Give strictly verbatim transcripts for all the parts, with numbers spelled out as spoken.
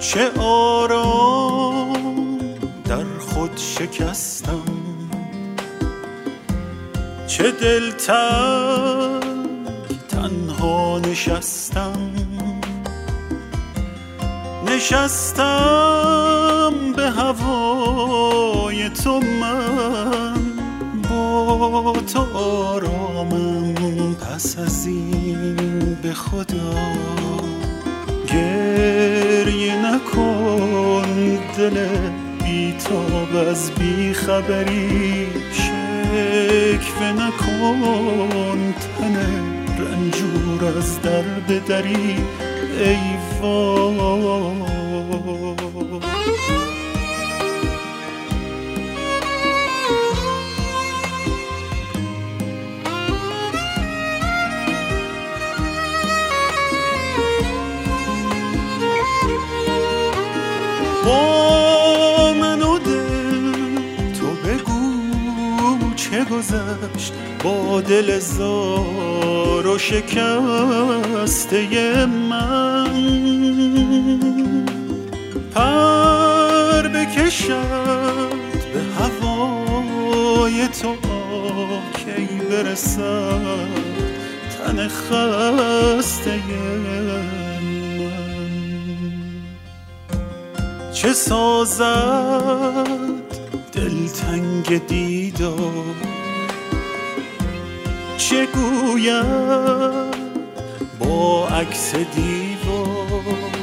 چه آرام در خود شکستم، چه دلتنگ تنها نشستم. نشستم به هوای تو، من با تو آرامم. پس از این به خدا گریه نکن، دل بی‌تاب از بی‌خبری. شکوه نکن، تن رنجور از درد دری. ای وای با من و دل تو بگو چه گذشت با دل زار و شکسته من. پر بکشد به هوای تو، کی برسد تن خسته من. چه سازد دلتنگ دیدار، چه گوید با عکس دیوار.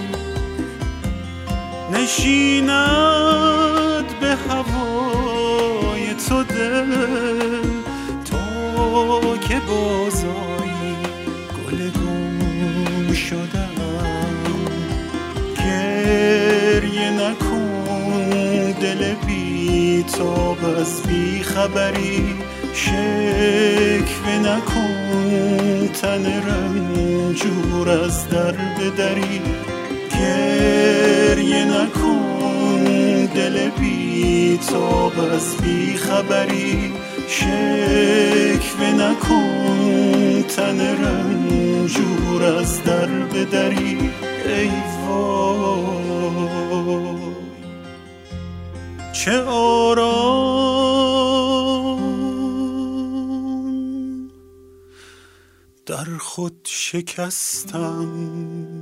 نشیند به هوای تو دل، تا که بازایی گل گم شدم. گریه نکن، دل بی‌تاب از بی‌خبری. شکوه نکن، تن رنجور از درد دری. گریه نکن، دل بی‌تاب از بی‌خبری. شکوه نکن، تن رنجور از درد دری. ای وای چه آرام در خود شکستم.